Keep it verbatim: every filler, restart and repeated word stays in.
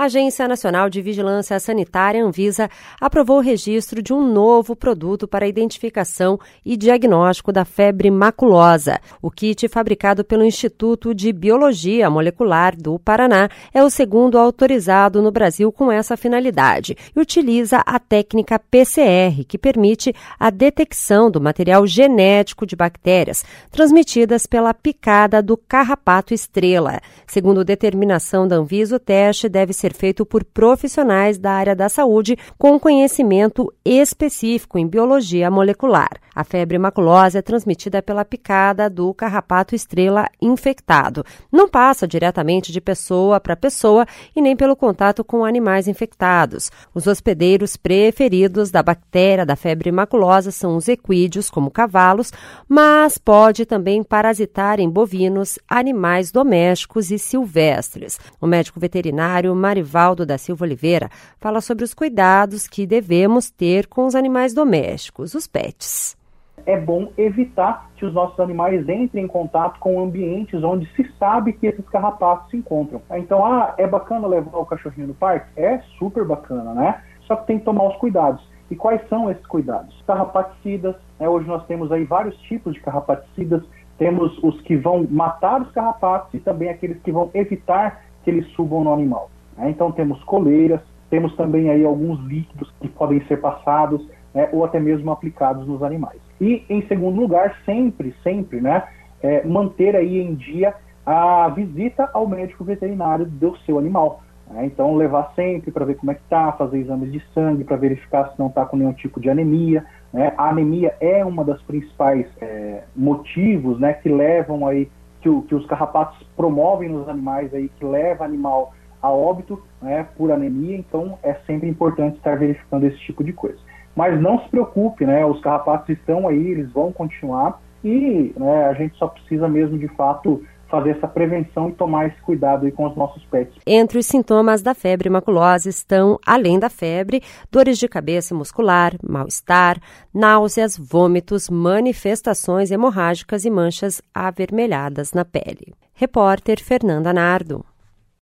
A Agência Nacional de Vigilância Sanitária, Anvisa, aprovou o registro de um novo produto para a identificação e diagnóstico da febre maculosa. O kit, fabricado pelo Instituto de Biologia Molecular do Paraná, é o segundo autorizado no Brasil com essa finalidade e utiliza a técnica P C R, que permite a detecção do material genético de bactérias transmitidas pela picada do carrapato estrela. Segundo determinação da Anvisa, o teste deve ser feito por profissionais da área da saúde com conhecimento específico em biologia molecular. A febre maculosa é transmitida pela picada do carrapato estrela infectado. Não passa diretamente de pessoa para pessoa e nem pelo contato com animais infectados. Os hospedeiros preferidos da bactéria da febre maculosa são os equídeos, como cavalos, mas pode também parasitar em bovinos, animais domésticos e silvestres. O médico veterinário Marivaldo da Silva Oliveira fala sobre os cuidados que devemos ter com os animais domésticos, os pets. É bom evitar que os nossos animais entrem em contato com ambientes onde se sabe que esses carrapatos se encontram. Então, ah, é bacana levar o cachorrinho no parque? É super bacana, né? Só que tem que tomar os cuidados. E quais são esses cuidados? Carrapaticidas, né? Hoje nós temos aí vários tipos de carrapaticidas. Temos os que vão matar os carrapatos e também aqueles que vão evitar que eles subam no animal. Né? Então temos coleiras, temos também aí alguns líquidos que podem ser passados, né, ou até mesmo aplicados nos animais. E, em segundo lugar, sempre, sempre, né, é, manter aí em dia a visita ao médico veterinário do seu animal. Né? Então, levar sempre para ver como é que está, fazer exames de sangue para verificar se não está com nenhum tipo de anemia. Né? A anemia é uma das principais é, motivos, né, que levam aí, que, o, que os carrapatos promovem nos animais aí, que leva o animal a óbito, né, por anemia. Então, é sempre importante estar verificando esse tipo de coisa. Mas não se preocupe, né? Os carrapatos estão aí, eles vão continuar e, né, a gente só precisa mesmo, de fato, fazer essa prevenção e tomar esse cuidado aí com os nossos pets. Entre os sintomas da febre maculosa estão, além da febre, dores de cabeça muscular, mal-estar, náuseas, vômitos, manifestações hemorrágicas e manchas avermelhadas na pele. Repórter Fernanda Nardo.